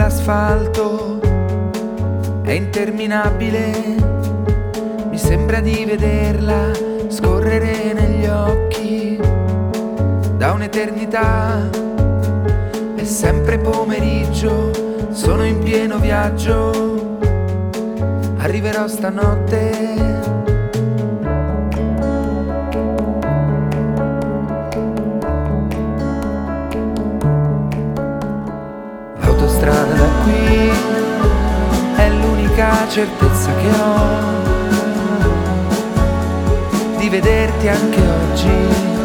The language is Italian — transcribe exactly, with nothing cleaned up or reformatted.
l'asfalto è interminabile, mi sembra di vederla scorrere negli occhi da un'eternità. È sempre pomeriggio, sono in pieno viaggio, arriverò stanotte. L'autostrada da qui è l'unica certezza che ho di vederti anche oggi.